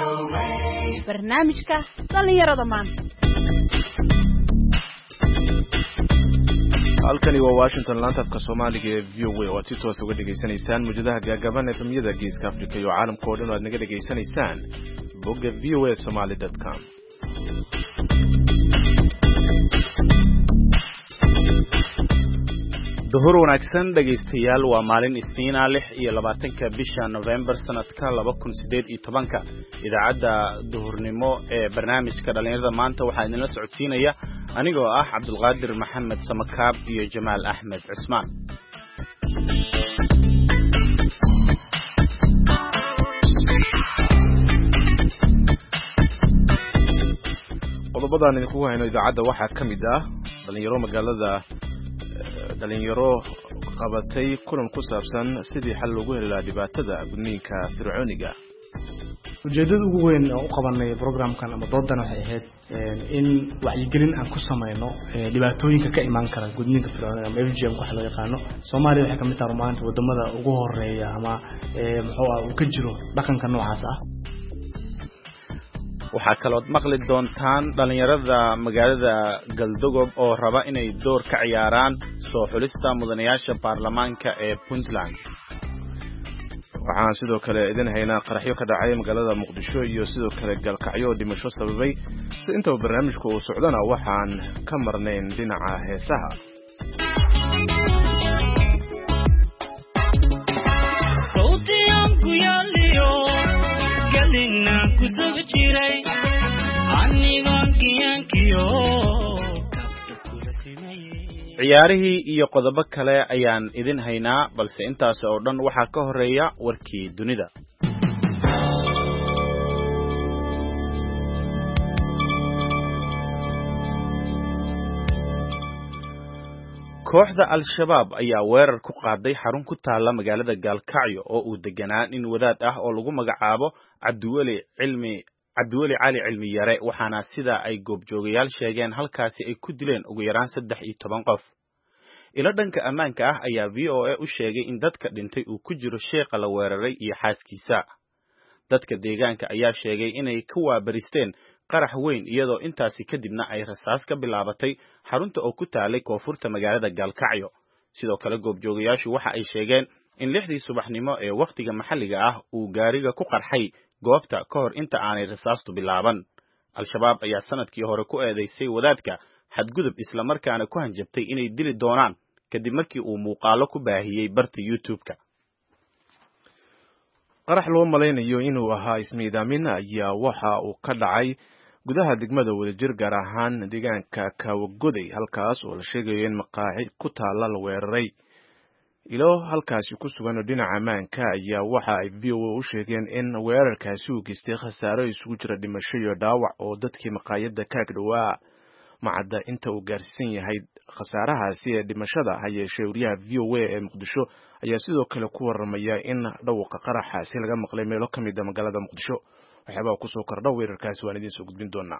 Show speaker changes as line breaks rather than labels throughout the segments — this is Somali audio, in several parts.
barnaamijka dhalinyarada maanta.
halkani waa Washington laantaafka Soomaaliga ee VOA oo si toos uga dhageysanaysaan mujadaha gaagaaban ee famiyada Geeska Afrika iyo caalamka oo dhan oo aad naga dhageysanaysaan bogga voasomali.com.
duhur wanaagsan dhageystayaal waa maalin Isniin ah 26 bisha November sanadka 2018 idaacadda duhurnimo ee barnaamijka dhalinyarada maanta waxaa idinla socodsiinaya anigoo ah Cabdulqaadir Maxamed Samakaab iyo Jamaal Ahmed Cismaan.
qodobadaan idinku hayno idaacadda waxaa ka mid ah dhalinyaro qabatay kulan ku saabsan sidii xal loogu heli lahaa dhibaatada gudniinka fircooniga.
ujeedada ugu weyn oo u qabanay programkan ama doodan waxay ahayd in wacyigelin aan ku sameeyno dhibaatooyinka ka iman kara gudniinka fircooniga ama FGM waxa loo yaqaano. Soomaaliya waxay ka mid tahay maanta wadamada ugu horeeya ama uu ka jiro dhaqanka noocaas ah.
waxaa kaloo maqli doontaan dhalinyarada magaalada Galdogob oo raba inay door ka ciyaaraan soo xulista mudanayaasha baarlamaanka ee Puntland.
waxaan sidoo kale idin haynaa qaraxyo ka dhacay magaalada Muqdisho iyo sidoo kale galkacyo dhimasho sababay. inta barnaamijku uu socdana waxaan ka marnayn dhinaca heesaha.
ciyaarihii iyo qodobo kale ayaan idin haynaa balse intaas oo dhan waxaa ka horeeya warkii dunida. kooxda Al-Shabaab ayaa weerar ku qaaday xarun ku taala magaalada Gaalkacyo oo uu deganaa nin wadaad ah oo lagu magacaabo Cabdiweli Cali Cilmi Yare waxaana sida ay goobjoogayaal sheegeen halkaasi ay ku dileen ugu yaraan 13 qof. ila dhanka ammaanka ah ayaa VOA u sheegay in dadka dhintay uu ku jiro sheekha la weeraray iyo xaaskiisa. dadka deegaanka ayaa sheegay inay ka waabaristeen qarax weyn iyadoo intaasi kadibna ay rasaas ka bilaabatay xarunta oo ku taalay koonfurta magaalada Gaalkacyo. sidoo kale goobjoogayaashu waxa ay sheegeen in 6 subaxnimo ee waqtiga maxalliga ah uu gaariga ku qarxay goobta ka hor inta aanay rasaastu bilaaban. Al-Shabaab ayaa sanadkii hore ku eedeysay wadaadka xadgudub isla markaana ku hanjabtay inay dili doonaan kadib markii uu muuqaalo ku baahiyay barta YouTube-ka.
qarax loo malaynayo inuu ahaa ismiidaamin ayaa waxa uu ka dhacay gudaha degmada Wadajir gaar ahaan deegaanka Kawagoday halkaas oo la sheegayo in maqaaxi ku taala la weeraray. ilo halkaasi ku sugan oo dhinaca ammaanka ayaa waxa ay VOA u sheegeen in weerarkaasi uu geystay khasaaro isugu jira dhimasho iyo dhaawac oo dadkii maqaayadda ka dhawaa. macadda inta uu gaarsiin yahay khasaarahaasi ee dhimashada hayeeshee wariyaha VOA ee Muqdisho ayaa sidoo kale ku waramaya in dhawqa qaraxaasi laga maqlay meelo ka mid ah magaalada Muqdisho. waxyaabo ku soo kordha weerarkaasi waan idin soo gudbin doonaa.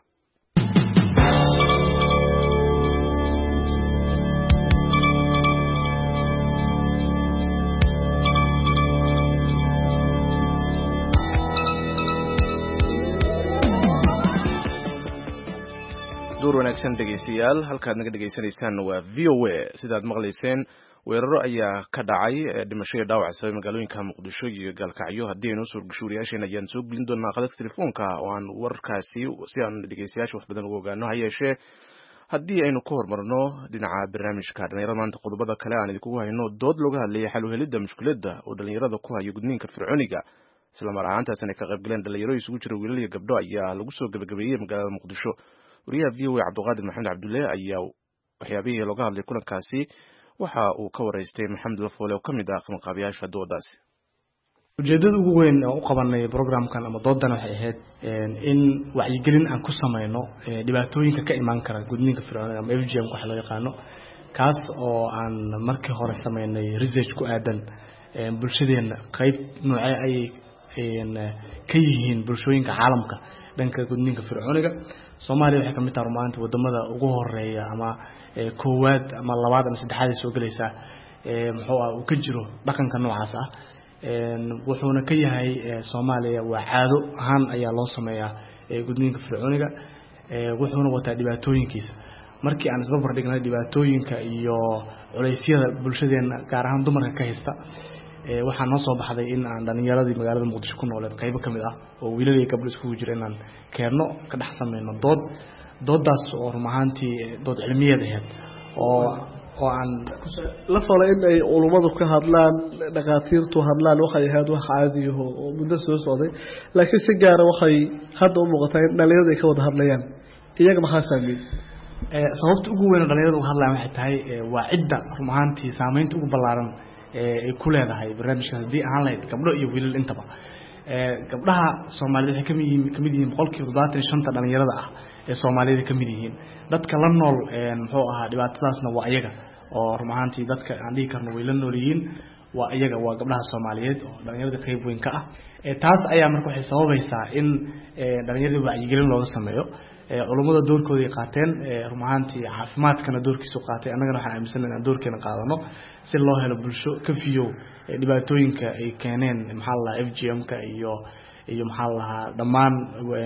duur wanaagsan dhageystayaal halkaad naga dhageysanaysaan waa VOA. sidaad maqlayseen weeraro ayaa ka dhacay dhimasho iyo dhaawac sababay magaalooyinka Muqdisho iyo Gaalkacyo. haddii aynu soo gashuriyaasheen ayaan soo gelin doonaa qadadka telefoonka oo aan warkaasi si aan dhageystayaasha wax badan uga ogaano. hayeeshee haddii aynu ka hormarno dhinaca barnaamijka dhalinyarada maanta qodobada kale aan idinku hayno dood looga hadlayay xal u helidda mushkiladda oo dhalinyarada ku hayo gudniinka fircooniga isla mar ahaantaasina ka qayb galeen dhalinyaro isugu jira wiilal iyo gabdho ayaa lagu soo gabagabeeyay magaalada Muqdisho. wariyaha VOA Cabdulqaadir Maxamed Cabdulle ayaa waxyaabihii looga hadlay kulankaasi waxa uu ka wareystay Maxamed Lafoole oo ka mid ah qabanqaabiyaasha doodaasi.
ujeedada ugu weyn oo u qabanay programkan ama doodan waxay ahayd in wacyigelin aan ku sameeyno dhibaatooyinka ka iman kara gudniinka fircooniga ama FGM waxa loo yaqaano. kaas oo aan markii hore sameynay research ku aadan bulshadeena qayb noocee ay ka yihiin bulshooyinka caalamka dhanka gudniinka fircooniga. Soomaaliya waxay ka mid tahay maanta wadamada ugu horeeya ama koowaad ama labaad ama saddexaad soo galaysa uu ka jiro dhaqanka noocaas ah. wuxuuna ka yahay Soomaaliya waa caado ahaan ayaa loo sameeyaa gudniinka fircooniga wuxuuna wataa dhibaatooyinkiisa markii aan isbarbar dhignay dhibaatooyinka iyo culeysyada bulshadeena gaar ahaan dumarka ka haysta waxaan noo soo baxday in aan dhalinyaradii magaalada Muqdisho ku nooleed qayb ka mid ah oo wiilal iyo gabdho isku jira inaan keeno ka dhex sameeyno doodaas oo rumaantii dood cilmiyeed ahayd oo aan
la falay in ay culimadu ka hadlaan dhaqaatiirtu hadlaan waxay ahayd wax caadi ah oo muddo soo socday laakiin si gaar ah waxay hadda u muuqataa in dhalinyaradu ay ka wada hadlayaan iyaga maxaa saameeyay
sababta ugu weyn oo dhalinyaradu u hadlaan waxay tahay waa cidda rumaantii saameynta ugu ballaaran ay ku leedahay barnaamijka hadii aan lahayd gabdho iyo wiilal intaba gabdhaha Soomaaliyeed waxay kamid yihiin 75% dhalinyarada ah ee Soomaaliyeed kamid yihiin dadka la nool muxuu ahaa dhibaatadaasna waa iyaga oo rumaantii dadka aan dhigi karno way la nool yihiin waa iyaga waa gabdhaha Soomaaliyeed oo dhalinyarada qayb weyn ka ah taas ayaa markaa waxay sababaysaa in dhalinyarada wacyigelin looga sameeyo culimada doorkooda ay qaateen rumaantii caafimaadkana doorkiisu qaatay annagana waxaan aaminsanahay inaan doorkeena qaadano si loo helo bulsho ka fiyo dhibaatooyinka ay keeneen maxaa la FGM-ka iyo maxaa la dhamaan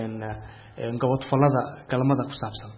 gobodfalada kalmada ku saabsan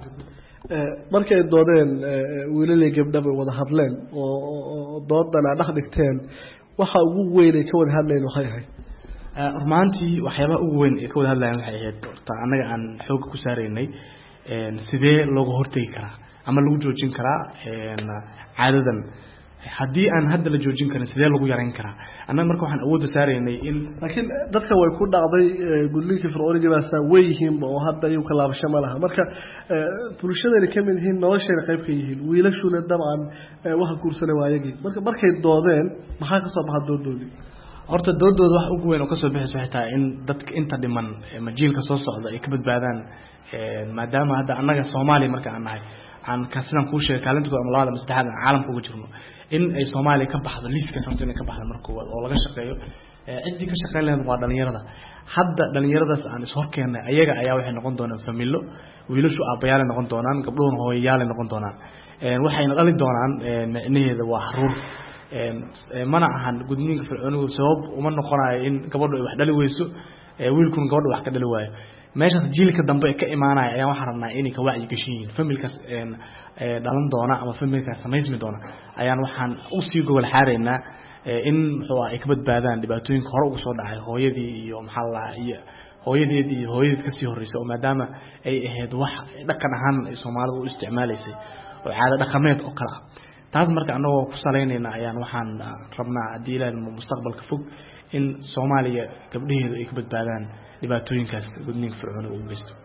markay doodeen wiilal iyo gabdho wada hadleen oo doodana dhex dhigteen waxa ugu weyn ay ka wada hadleen waxay ahayd
rumaantii waxyaabaha ugu weyn ee ka wada hadlayaan waxay ahayd horta annaga aan xoog ku saareynay sidee looga hortagi karaa ama lagu joojin karaa caadadan haddii aan hadda la joojin karin sidee lagu yareyn karaa annaga marka waxaan awood saareynay in
laakiin dadka way ku dhacday gudniinka fircooniga baasa way yihiin oo hadda ay ka laabasho ma laha marka bulshadana ka mid yihiin nolosheena qayb ka yihiin wiilashuna dabcan waxa kuursanay waayagii markay doodeen maxaa ka soo baxay doodoodii
horta doodooda wax ugu weyn oo ka soo bixis waxay tahay in dadka inta dhiman majiilka soo socda ay ka badbaadaan maadaama hadda annaga Soomaaliya marka aan nahay aan ka sidan ku sheegay kaalinta ama labaad ama saddexaad caalamka ugu jirno in ay Soomaaliya ka baxdo liiska sababtuna ka baxdo marka oo laga shaqeeyo cidii ka shaqeyn lahayd waa dhalinyarada hadda dhalinyaradaas aan is horkeenay ayaga ayaa waxay noqon doonaan familo wiilashu aabayaal noqon doonaan gabdhuhuna hooyayaal noqon doonaan waxayna dhali doonaan micnaheeda waa xaruur mana ahan gudniinka fircooniga sabab uma noqonayo in gabadhu ay wax dhali weyso wiilkuna gabadhu wax ka dhali waayo meeshaas jiilka dambe ka imaanaya ayaa waxaan rabnaa inay ka wacyi gashiin familkaas dhalan doona ama familkaas samaysmi doona ayaan waxaan u sii gobol xaareynaa in muxuu ay ka badbaadaan dhibaatooyinka hore ugu soo dhacay hooyadii iyo maxaa la iyo hooyadeed ka sii horeysay oo maadaama ay ahayd wax dhaqan ahaan ay Soomaalidu u isticmaalaysay oo caado dhaqameed oo kala taas marka anagoo ku saleynayna ayaan waxaan rabnaa hadii ilaahay mustaqbalka fog in Soomaaliya gabdhaheedu ay ka badbaadaan dhibaatooyinkaas gudniinka fircooniga u geysto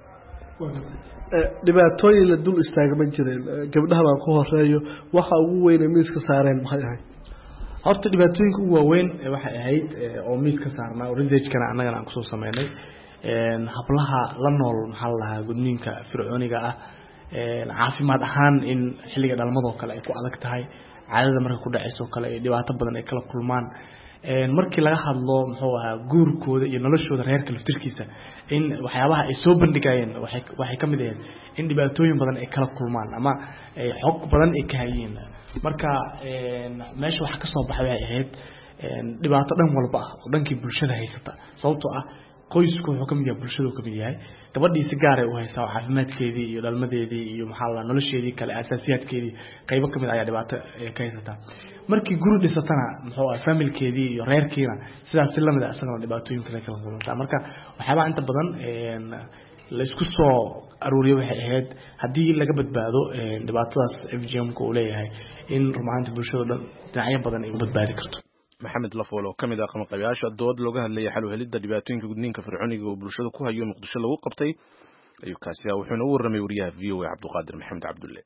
dhibaatooyin la dul istaagma jireen gabdhaha baan ku horeeyo waxa ugu weyn ee miiska saareen maxay ahayd
horta dhibaatooyinka ugu waaweyn waxay ahayd oo miiska saarnaa oo research-kana annagana aan ku soo sameynay hablaha la nool maxaa la gudniinka fircooniga ah caafimaad ahaan in xilliga dhalmada kale ay ku adag tahay caadada marka ku dhacayso kale ay dhibaato badan ay kala kulmaan markii laga hadlo muxuu ahaa guurkooda iyo noloshooda reerka laftirkiisa in waxyaabaha ay soo bandhigayeen waxay ka mid ahayd in dhibaatooyin badan ay kala kulmaan ama xog badan ay ka hayeen marka meesha waxa ka soo baxay waxay ahayd dhibaato dhan walba ah oo dhankii bulshada haysata sababtoo ah qoysku wuxuu kamid yahay bulshadu kamid yahay gabadhii si gaar ah u haysaa caafimaadkeedii iyo dhalmadeedii iyo maxaa la nolosheedii kale asaasiyaadkeedii qaybo kamid ayaa dhibaato ka haysata markii guri dhisatana muxuu ahaa familkeedii iyo reerkiina sidaas si lamid ah asagana dhibaatooyin kale kala kulanta marka waxyaaba inta badan la isku soo aruuriyo waxay ahayd hadii laga badbaado dhibaatadaas FGM-ka uu leeyahay in rumaantii bulshada dhinacyo badan ay u badbaadi karto
maxamed lafool oo kamid ah qabanqaabiyaasha dood looga hadlayay xal u helidda dhibaatooyinka gudniinka fircooniga oo bulshada ku hayo Muqdisho lagu qabtay ayuu kaasi wuxuuna u warramay wariyaha VOA Cabduqaadir Maxamed Cabdulle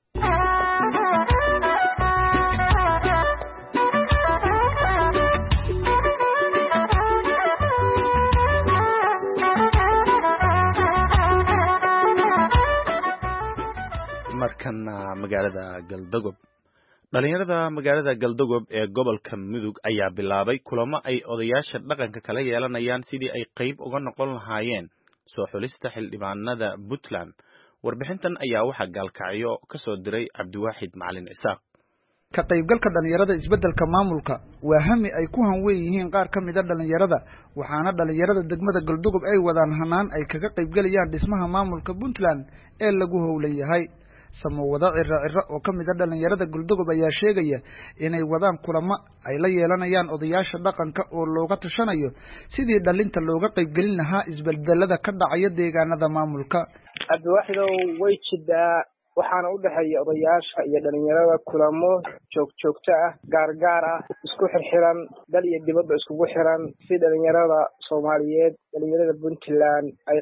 markana magaalada Galdagob dhalinyarada magaalada Galdagob ee gobolka Mudug ayaa bilaabay kulamo ay odayaasha dhaqanka kala yeelanayaan sidii ay qayb uga noqon lahaayeen soo xulista xildhibaanada Puntland warbixintan ayaa waxa gaalkacyo ka soo diray Cabdiwaaxid Macalin Isaaq
ka qaybgalka dhalinyarada isbeddelka maamulka waa hami ay ku hanweyn yihiin qaar ka mid a dhalinyarada waxaana dhalinyarada degmada Galdogob ay wadaan hanaan ay kaga qaybgalayaan dhismaha maamulka Puntland ee lagu howlan yahay samawada cirra oo ka mid a dhalinyarada Galdogob ayaa sheegaya inay wadaan kulamo ay la yeelanayaan odayaasha dhaqanka oo looga tashanayo sidii dhalinta looga qaybgelin lahaa isbeddelada ka dhacaya deegaanada maamulka
Abdiwaaxidow way jidaa waxaana u dhaxeeya odayaasha iyo dhalinyarada kulamo joogto ah gaar ah isku xirxiran dal iyo dibadda iskugu xiran si dhalinyarada Soomaaliyeed dhalinyarada Puntland ay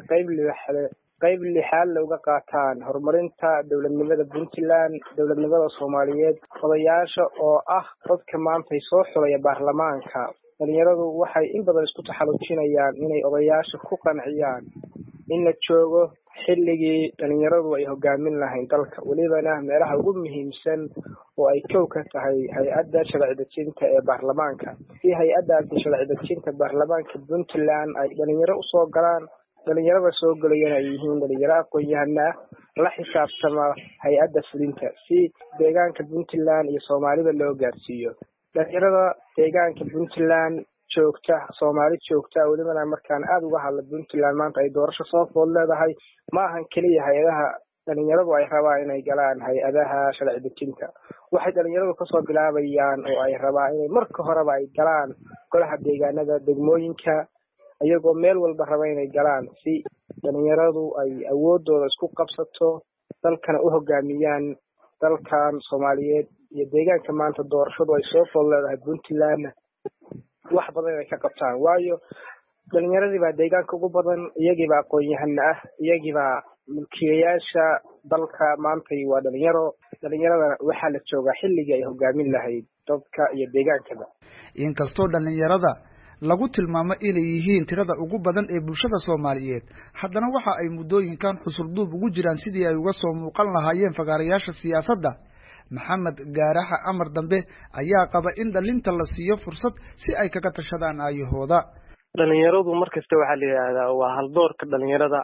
qayb lixaad looga qaataan horumarinta dawladnimada Puntland dawladnimada Soomaaliyeed odayaasha oo ah dadka maanta soo xulaya baarlamaanka dhalinyaradu waxay in badan isku taxalujinayaan inay odayaasha ku qanciyaan in la joogo xilligii dhalinyaradu ay hogaamin lahayn dalka walibana meelaha ugu muhiimsan oo ay kow ka tahay hay'adda sharci dejinta ee baarlamaanka si hay'adda sharci dejinta baarlamaanka Puntland ay dhalinyaro u soo galaan dhalinyarada soo galayana ay yihiin dhalinyaro aqoon-yahano la xisaabtama hay'adda fulinta si deegaanka Puntland iyo Soomaalida loo gaarsiiyo dhalinyarada deegaanka Puntland Soomaali joogta walibana markaan aad uga hadla Puntland maanta ay doorasho soo fool leedahay ma ahan kaliya hay'adaha dhalinyaradu ay rabaan inay galaan hay'adaha sharci dejinta waxay dhalinyaradu ka soo bilaabayaan oo ay rabaan inay marka horeba ay galaan golaha deegaanada degmooyinka ayagoo meel walba raba inay galaan si dhalinyaradu ay awoodooda isku qabsato dalkana u hogaamiyaan dalkan Soomaaliyeed iyo deegaanka maanta doorashadu ay soo fool leedahay Puntland wax badan ay ka qabtaan waayo dhalinyaradii baa deegaanka ugu badan iyagii baa aqoon-yahano ah iyagii baa mulkiilayaasha dalka maanta waa dhalinyarada waxaa la joogaa xilligii ay hogaamin lahayd dadka iyo deegaankaba
inkastoo dhalinyarada lagu tilmaamo inay yihiin tirada ugu badan ee bulshada Soomaaliyeed haddana waxa ay muddooyinkan xusulduub ugu jiraan sidii ay uga soo muuqan lahaayeen fagaarayaasha siyaasadda Maxamed Gaaraxa Amar Dambe ayaa qaba in dhalinta la siiyo fursad si ay kaga tashadaan ayahooda
dhalinyaradu markasta waxa la yiraahdaa waa hal doorka dhalinyarada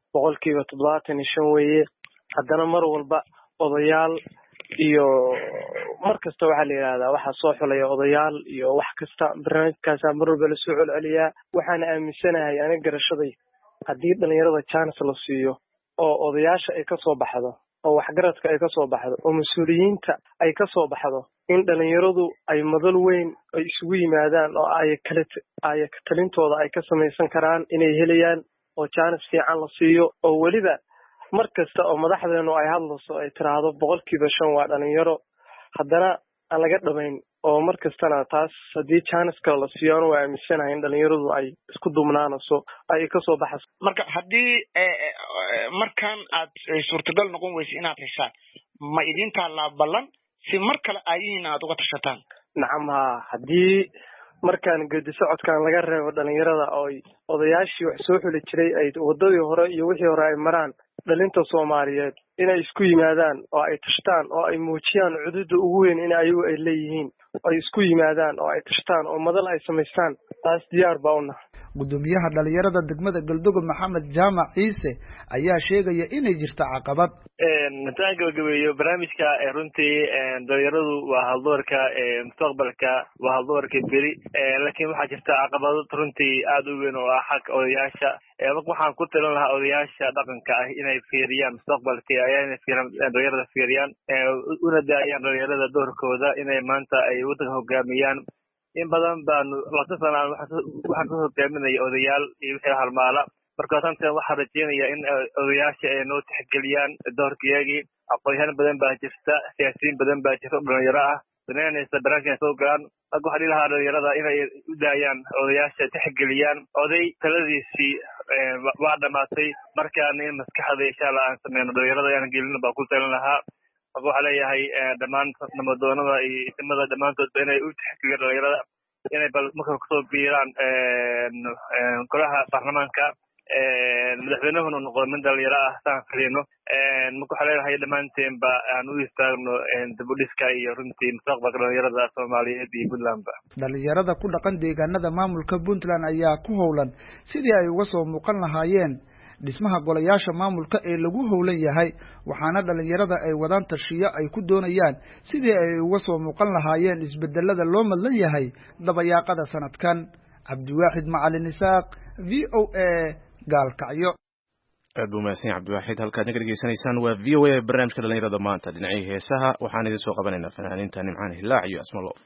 75% weeye haddana mar walba odayaal iyo markasta waxa la yiraahdaa waxa soo xulaya odayaal iyo wax kasta barnaamijkaas mar walba la soo celiyaa waxaan aaminsanahay aniga garashaday haddii dhalinyarada chance la siiyo oo odayaasha ay ka soo baxdo oo waxgaradka ay ka soo baxdo oo mas'uuliyiinta ay ka soo baxdo in dhalinyaradu ay madal weyn ay isugu yimaadaan oo ay talintooda ay ka samaysan karaan inay helayaan oo chance fiican la siiyo oo waliba markasta oo madaxdeenu ay hadlayso ay tiraahdo 5% waa dhalinyaro haddana aan laga dhameyn oo markastana taas haddii chance kale la siiyo waa aaminsanahay in dhalinyaradu ay isku dumnaanayso ay ka soo baxayso
marka haddii markan aad suurtagal noqon weyso inaad heshaan ma idinta la ballan si mar kale ayihiin aad uga tashataan
nacam haddii markaan geedi socodkan laga reebo dhalinyarada oo odayaashii wax soo xuli jiray ay wadadii hore iyo wixii hore ay maraan dhalinta Soomaaliyeed inay isku yimaadaan oo ay tashtaan oo ay muujiyaan cudurda ugu weyn in ayagu ay leeyihiin ay isku yimaadaan oo ay tashtaan oo madal ay sameystaan taas diyaar baa u nahay
gudoomiyaha dhalinyarada degmada Galdogob Maxamed Jaamac Ciise ayaa sheegaya inay jirto caqabad
intaan gabagabeeyo barnaamijka runtii dhalinyaradu waa haldoorka mustaqbalka waa haldoorka beri laakiin waxaa jirta caqabado runtii aad u weyn oo ah xaq odayaasha marka waxaan ku talin lahaa odayaasha dhaqanka ah inay fiiriyaan mustaqbalka ayay dhalinyarada fiiriyaan una daayaan dhalinyarada doorkooda inay maanta ay waddanka hogaamiyaan in badan baan la sanaan waxaan ku hogaaminaya odayaal iyo wixii halmaala marka tantan waxaan rajeynayaa in odayaasha ay noo tixgeliyaan doorkiyagii aqoon-yahan badan baa jirta siyaasiyiin badan baa jirta dhalinyaro ah danaynaysa barnaamijkan soo galaan marka waxaan dhihi lahaa dhalinyarada inay u daayaan odayaasha tixgeliyaan oday taladiisii waa dhamaatay markaan in maskaxda insha Allah aan sameyno dhalinyarada aan gelin baa ku talin lahaa marka waxaa leeyahay dhammaan namadoonada iyo ismada dhammaantoodba inay u tixgeliyaan dhalinyarada inay bal marka kusoo biiraan golaha baarlamaanka madaxweynahuna noqdo mid dhalinyaro ah saan filayno marka waxaa leeyahay dhammaanteenba aan u istaagno dib u dhiska iyo runtii mustaqbalka dhalinyarada Soomaaliyeed iyo Puntlandba
dhalinyarada ku dhaqan deegaanada maamulka Puntland ayaa ku howlan sidii ay uga soo muuqan lahaayeen dhismaha golayaasha maamulka ee lagu howlan yahay waxaana dhalinyarada ay wadaan tashiyo ay ku doonayaan sidii ay uga soo muuqan lahaayeen isbedelada loo madlan yahay dabayaaqada sanadkan. cabdiwaaxid macalin isaaq VOA gaalkacyo.
aad buu mahadsan yahay cabdiwaaxid. halkaad naga dhegeysanaysaan waa VOA barnaamijka dhalinyarada maanta. dhinacii heesaha waxaan idin soo qabanaynaa fanaaniinta nimcaan hilaac iyo asma loof.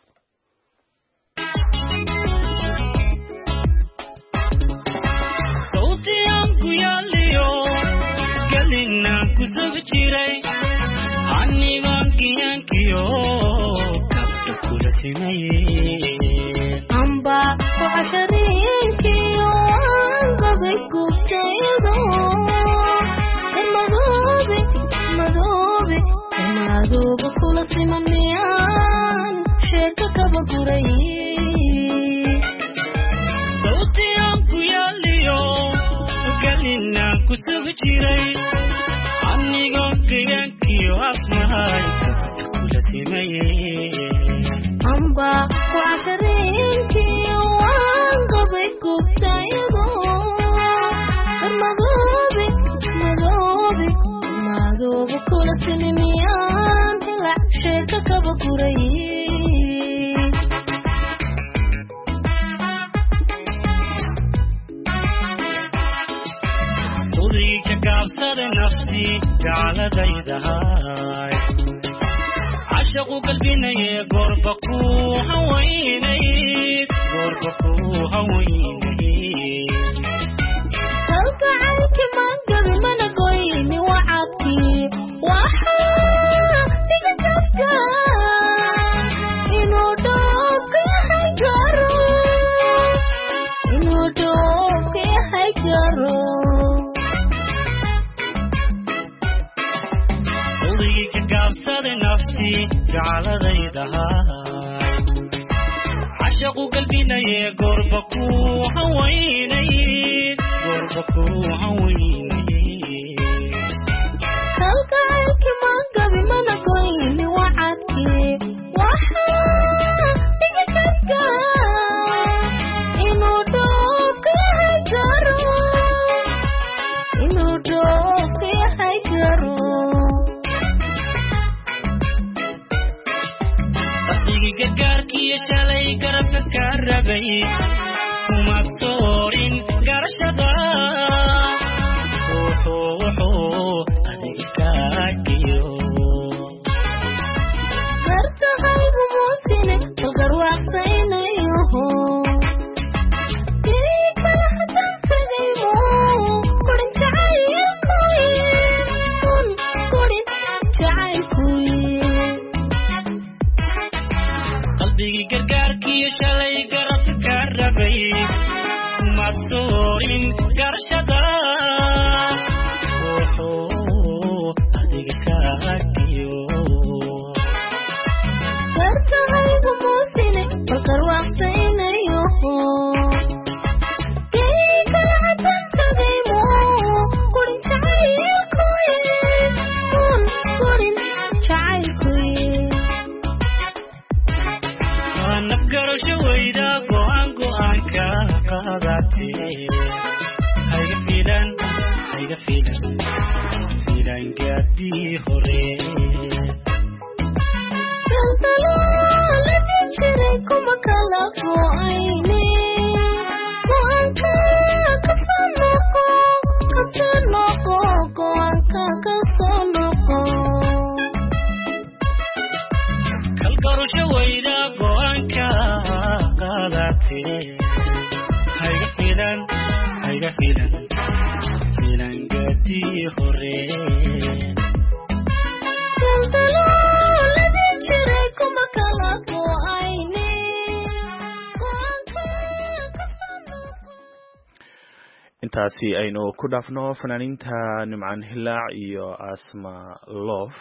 intaasi aynu ku dhaafno fanaaniinta nimcaan hilaac iyo asma loof.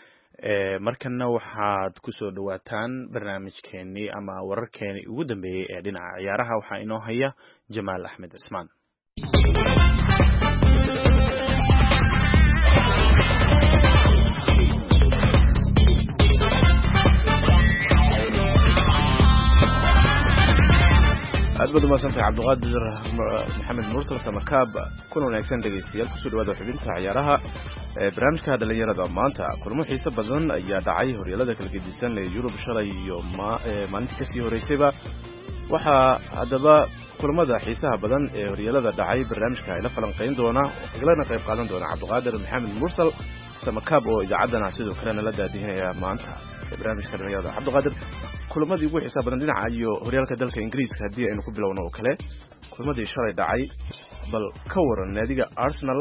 markana waxaad ku soo dhawaataan barnaamijkeenii ama wararkeenii ugu dambeeyey ee dhinaca ciyaaraha. waxaa inoo haya jamaal axmed cismaan.
aad baad umaadsantahay cabdiqaadir maxamed mursal samakaab kuna wanaagsan dhegaystayaal kusoo dhawaada xubinta ciyaaraha barnaamijka dhalinyarada maanta kulamo xiiso badan ayaa dhacay horyaalada kala gedisan ee Yurub shalay iyo maalintii kasii horeysayba waxaa haddaba kulamada xiisaha badan ee horyaalada dhacay barnaamijka ay la falanqeyn doona iglana qayb qaadan doona cabdiqaadir maxamed mursal samakaab oo idaacadana sidoo kalena la daadihinaya maanta barnaamijka dhalinyarada cabdiqaadir kulamadii ugu xiisaha badan dhinaca iyo horyaalka dalka Ingiriiska hadii aynu ku bilowno oo kale kulamadii shalay dhacay bal ka waran naadiga Arsenal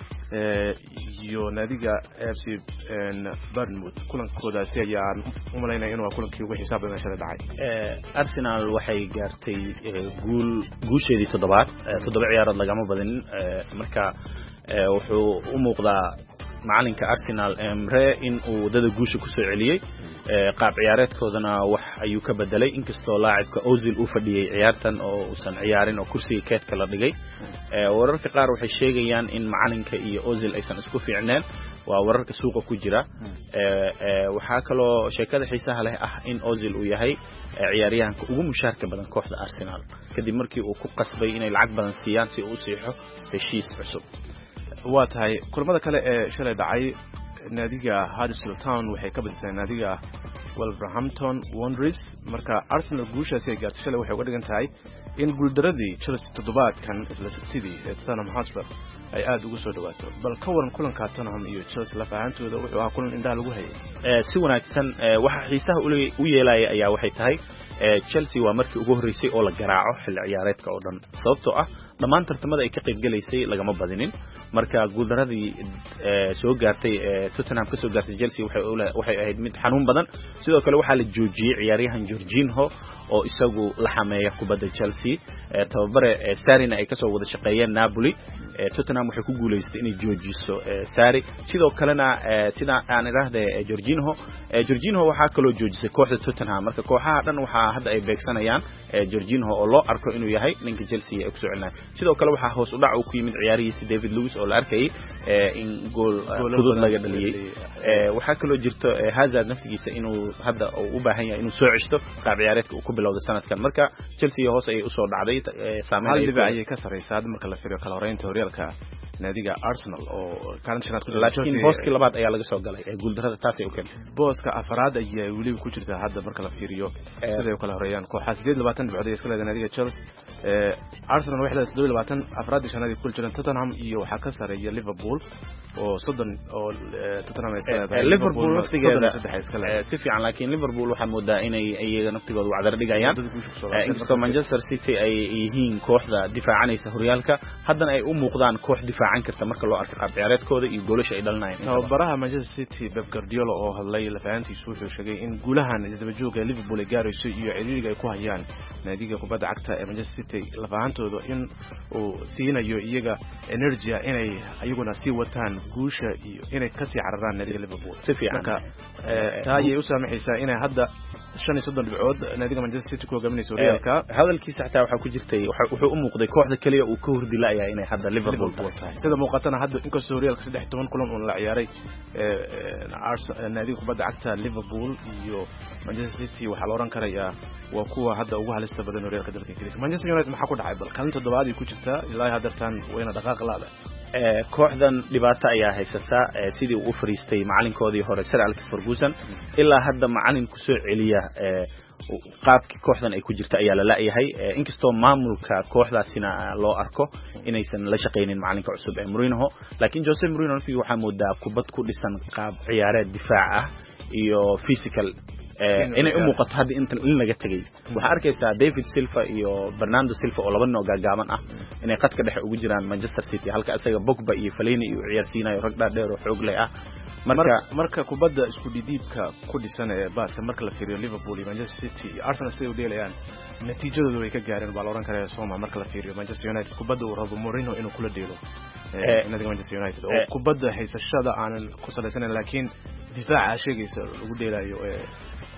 iyo naadiga FC Bournemouth kulankoodaasi ayaan u malaynaya inuu kulankii ugu xiisaha badan shalay dhacay
Arsenal waxay gaartay guusheedii toddobaad ciyaarood lagama badin marka wuxuu u muuqdaa macalinka Arsenal Emre in uu wadada guusha ku soo celiyay qaab ciyaareedkoodana wax ayuu ka bedelay inkastoo laacibka Ozil uu fadhiyay ciyaartan oo uusan ciyaarin oo kursiga keedka la dhigay wararka qaar waxay sheegayaan in macalinka iyo Ozil aysan isku fiicneen waa wararka suuqa ku jira waxa kaloo sheekada xiisaha leh ah in Ozil uu yahay ciyaaryahanka ugu mushaarka badan kooxda Arsenal kadib markii uu ku qasbay inay lacag badan siiyaan si uu u siixo heshiis cusub
waa tahay kulamada kale ee shalay dhacay naadiga Huddersfield Town waxay ka badisay naadiga Wolverhampton Wanderers marka Arsenal guushaasi ay gaartay shalay waxay uga dhigan tahay in guuldaradii Chelsea toddobaadkan isla sabtidii ee Tottenham Hotspur ay aad ugu soo dhawaato bal ka waran kulanka Tottenham iyo Chelsea la faahantooda wuxuu ahaa kulan indhaha lagu hayay
si wanaagsan waxa xiisaha u yeelay ayaa waxay tahay Chelsea waa markii ugu horeysay oo la garaaco xilli ciyaareedka oo dhan sababtoo ah dhammaan tartamada ay ka qayb galaysay lagama badinin marka guuldaradii soo gaartay Tottenham ka soo gaartay Chelsea waxay ahayd mid xanuun badan sidoo kale waxa la joojiyay ciyaaryahan Jorginho oo isagu la xameeya kubadda Chelsea tababare Sarina ay ka soo wada shaqeeyeen Napoli Tottenham waxay ku guuleystay inay joojiso Sarri sidoo kalena sida aan iraahday Jorginho waxa kaloo joojisay kooxda Tottenham marka kooxaha dhan waxa hadda ay beegsanayaan Jorginho oo loo arko inuu yahay ninka Chelsea ay ku soo celinayaan sidoo kale waxa hoos u dhac uu ku yimid ciyaarihiisa David Luiz oo la arkay in gool fudud laga dhaliyay waxa kaloo jirto Hazard naftigiisa inuu hadda u baahan yahay inuu soo ceshto qaab ciyaareedka uu ku bilowday sanadkan marka Chelsea hoos ay u soo dhacday
saameyn ay ka sareysaa marka la fiiriyo kala horeynta horyaalka naadiga Arsenal oo kaalin ku
laakiin booska labaad ayaa laga soo galay guuldarada taas ay u keentay
booska afraad ayaa wali ku jirta hadda marka la fiiriyo sida ay kala horeeyaan kooxaha 28 dhibcood ay iska leedahay naadiga Chelsea Arsenal waxay leedahay 27 afraad shanadii ku jiraan Tottenham iyo waxa ka sareeya Liverpool oo 30 oo Tottenham ay iska leedahay
Liverpool naftigeeda si fiican laakiin Liverpool waxa moodaa inay iyaga naftigooda wacdar dhigayaan inkastoo Manchester City ay yihiin kooxda difaacanaysa horyaalka haddana ay u muuqdaan koox difaacan karta marka loo arko qaab ciyaareedkooda iyo goolasha ay dhalinayaan
tababaraha Manchester City Pep Guardiola oo hadlay la fahantiisu wuxuu sheegay in guulahan isdaba jooga Liverpool ay gaarayso iyo ciriiriga ay ku hayaan naadiga kubadda cagta ee Manchester City la fahantooda in uu siinayo iyaga energy inay ayaguna sii wataan guusha iyo inay ka sii cararaan naadiga Liverpool
si fiican
marka taayay u saamaxaysaa inay hadda 35 dhibcood naadiga Manchester City ku hogaaminayso horyaalka
hadalkiisa xataa waxa ku jirtay wuxuu u muuqday kooxda kaliya uu ka hordilay inay hadda Liverpool tahay
sida muuqatana hadda inkastoo horyaalka 13 kulan oo la ciyaaray naadiga kubadda cagta Liverpool iyo Manchester City waxa la oran karayaa waa kuwa hadda ugu halista badan horyaalka dalka Ingiriiska Manchester United maxaa ku dhacay bal kaalinta toddobaad ay ku jirtaa ilaa hadda wayna dhaqaaq laada
kooxdan dhibaato ayaa haysata sidii uu fariistay macalinkoodii hore Sir Alex Ferguson ilaa hadda macalin ku soo celiya qaabkii kooxdan ay ku jirta ayaa la laayahay inkastoo maamulka kooxdaasina loo arko inaysan la shaqeynin macalinka cusub ee Mourinho laakiin Jose Mourinho naftiisa waxa moodaa kubad ku dhisan qaab ciyaareed difaac ah iyo physical inay u muuqato hadda inta in laga tagay waxa arkaysaa David Silva iyo Bernardo Silva oo laba nooc gaaban ah inay qadka dhexe ugu jiraan Manchester City halka asaga Pogba iyo Fellaini iyo ciyaarsiinayo rag dheer oo xoog leh ah
marka kubadda isku dhidibka ku dhisan ee baaska marka la fiiriyo Liverpool iyo Manchester City iyo Arsenal sidoo dheelayaan natiijadoodu way ka gaareen baa la oran karaa Soomaa marka la fiiriyo Manchester United kubadda uu rabo Mourinho inuu kula dheelo naadiga Manchester United oo kubadda haysashada aan ku salaysaneyn laakiin difaaca sheegaysa lagu dheelayo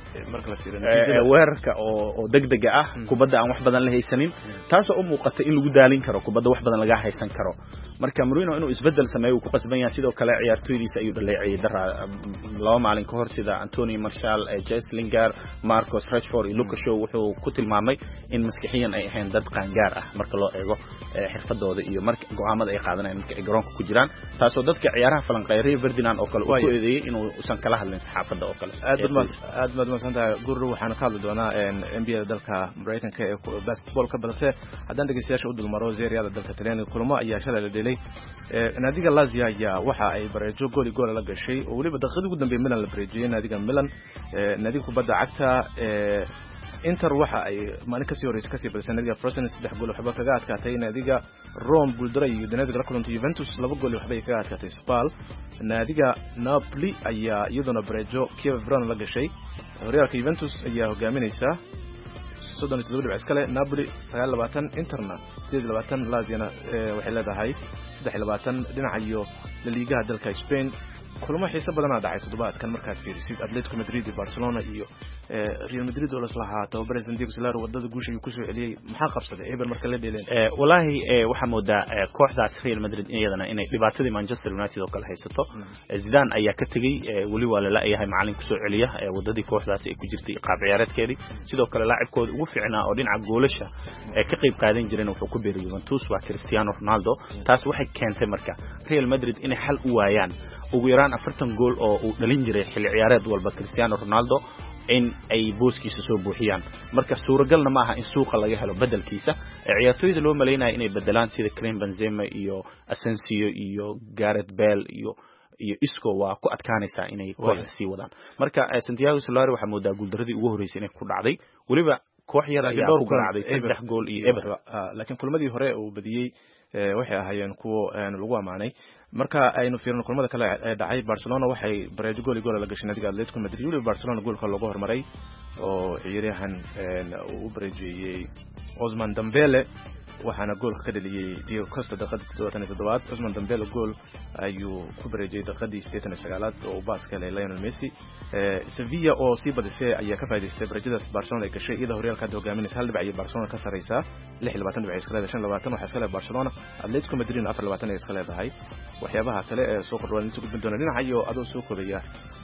marka la fiiriyo
weerarka oo degdega ah kubadda aan wax badan la haysanin taas oo muuqata in lagu daalin karo kubadda wax badan laga haysan karo marka Mourinho inuu isbedel sameeyo uu ku qasban yahay sidoo kale ciyaartoydiisa ayuu dhaleecay dara laba maalin ka hor sida Anthony Martial, Jesse Lingard, Marcus Rashford iyo Luka Shaw wuxuu ku tilmaamay in maskaxiyan ay ahayn dad qaangaar ah marka loo eego xirfadooda iyo marka go'aamada ay qaadanayaan marka ay garoonka ku jiraan taasoo dadka ciyaaraha falanqeeyay Ferdinand oo kale uu ku eedeeyay inuu usan kala hadlin saxaafadda oo kale
aad ma santahay gurru waxaan ka hadli doonaa NBA dalka Mareykanka ee basketball-ka balse haddaan dhageystayaasha u dulmaro zeeriyada dalka Talyaaniga kulamo ayaa shalay la dhelay naadiga Lazio ayaa waxa ay bareejo gool la gashay oo waliba daqiiqadii ugu dambeeyay Milan la bareejiyay naadiga Milan naadiga kubadda cagta Inter waxa ay maalin kasii horeysay kasii badisay naadiga Frosinone 3 gool waxba kaga adkaatay naadiga Rome guuldaray iyo naadiga Real Juventus 2 gool waxba kaga adkaatay Spal naadiga Napoli ayaa iyaduna bareejo Kiev Verona la gashay Real Juventus ayaa hogaaminaysa 37 dhibc iskale Napoli 29 Interna 28 Lazio waxay leedahay 23 dhinaca iyo La Liga dalka Spain kulamo xiiso badan dhacay toddobaadkan markaas fiirisid Atletico Madrid iyo Barcelona iyo Real Madrid oo la islaahaa President Diego Simeone wadada guusha uu ku soo celiyay maxaa qabsaday eber marka la dheeleen
wallahi waxa moodaa kooxdaas Real Madrid iyadana inay dhibaatadii Manchester United oo kale haysato Zidane ayaa ka tagay wali waa la yahay macallin ku soo celiya wadadii kooxdaas ay ku jirtay qaab ciyaareedkeedii sidoo kale laacibkooda ugu fiicnaa oo dhinaca goolasha ka qayb qaadan jireen wuxuu ku biiray Juventus waa Cristiano Ronaldo taas waxay keentay marka Real Madrid inay xal u waayaan ugu yaraan 40 gool oo uu dhalin jiray xilli ciyaareed walba Cristiano Ronaldo in ay booskiisa soo buuxiyaan marka suuragalna ma aha in suuqa laga helo bedelkiisa ciyaartoyda loo maleeynaa inay bedelaan sida Karim Benzema iyo Asensio iyo Gareth Bale iyo Isco waa ku adkaanaysa inay kooxda sii wadaan marka Santiago Solari waxa moodaa guuldaradii ugu horeysay inay ku dhacday waliba koox yar ayaa ku garaacday 3 gool iyo eber
laakiin kulmadii hore uu badiyay waxay ahaayeen kuwo lagu amaanay marka aynu fiirino kulmada kale ee dhacay Barcelona waxay bareejo gool la gashay naadiga Atletico Madrid waliba Barcelona goolka looga hormaray oo ciyaaryahan uu bareejiyay Ousmane Dembele waxaana goolka ka dhaliyay Diego Costa daqiiqadii 27 Ousmane Dembele gool ayuu ku bareejiyay daqiiqadii 89 oo baas ka helay Lionel Messi Sevilla oo sii badisay ayaa ka faa'iideystay bareejadaas Barcelona ay gashay iyadoo horyaalka hogaaminaysa hal dhibc ay Barcelona ka sareysa 26 dhibc iska leedahay 25 waxa iska leedahay Barcelona Atletico Madrid 24 iska leedahay waxyaabaha kale ee soo kordhaan inta gudbin doona dhinaca iyo adoo soo koobaya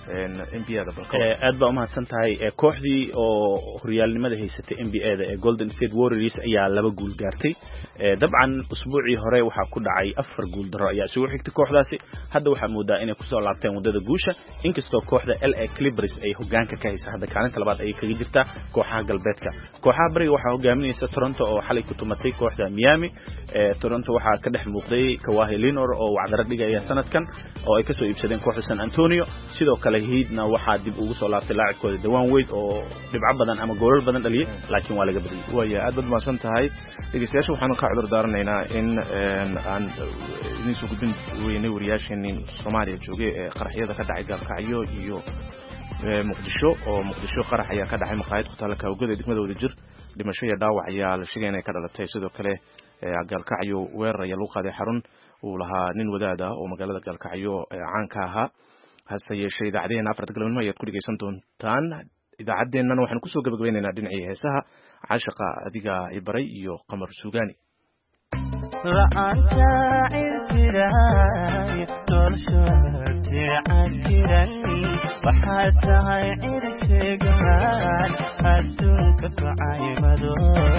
NBA-da balka
aad baa u mahadsan tahay kooxdii oo horyaalnimada haysatay NBA-da ee Golden State Warriors ayaa 2 guul gaartay dabcan usbuucii hore waxa ku dhacay 4 guul daro ayaa soo xigtay kooxdaasi hadda waxa moodaa inay ku soo laabteen wadada guusha inkastoo kooxda LA Clippers ay hogaanka ka haysa hadda kaalinta labaad ay kaga jirtaa kooxaha galbeedka kooxaha bariga waxa hogaaminaysa Toronto oo xalay ku tumatay kooxda Miami Toronto waxa ka dhex muuqday Kawhi Leonard oo wacdara dhigaya sanadkan oo ay ka soo iibsadeen kooxda San Antonio sidoo kale Heatna waxa dib ugu soo laabtay laacibkooda Dwayne Wade oo dhibco badan ama goolal badan dhaliyay laakiin waa laga badiyay
way aad bad maasan tahay dhageystayaasha waxaan ka cudur daaranaynaa in aan idin soo gudbin weynay wariyaasheen Soomaaliya joogay ee qaraxyada ka dhacay Galkacyo iyo Muqdisho qarax ayaa ka dhacay maqaayad ku taala Kaawgada degmada Wadajir dhimasho iyo dhaawac ayaa la sheegay inay ka dhalatay sidoo kale Galkacyo weerar ayaa lagu qaaday xarun uu lahaa nin wadaad ah oo magaalada Galkacyo caan ka ahaa hase yeeshee idaacadeena 4 galabnimo ayaad ku dhageysan doontaan idaacadeennana waxaan ku soo gabagabeynaynaa dhinacii heesaha caashiqa adiga ibaray iyo qamar suugaani
la'aanta cirkiray noloshaati cakiran waxaa tahay cirkigan adduunka ku caymado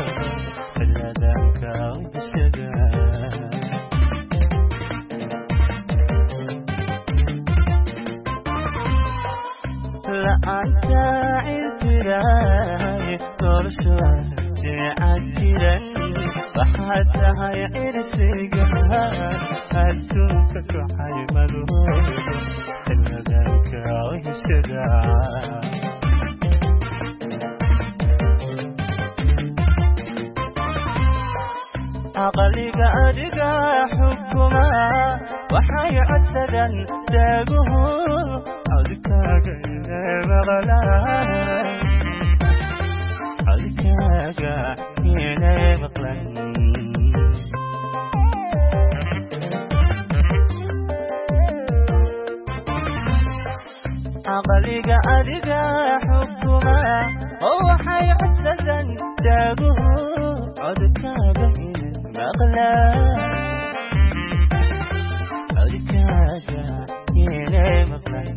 ciladanka ubshada la'aanta cirkiray noloshaati cakiran waxaa tahay cirkigan adduunka ku caymado ciladanka ubshada aqaliga adiga xukuma waxay codsadan daaguhu adkaaga inay maqlaan aqaliga adiga xukuma waxay codsadaan daaguhu codkaaga inay maqlaan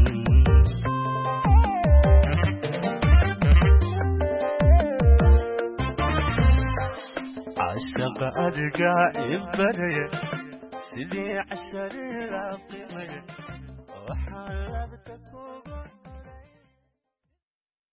عشق أرجع إبرية سيدي عشر العقيمة وحلبتك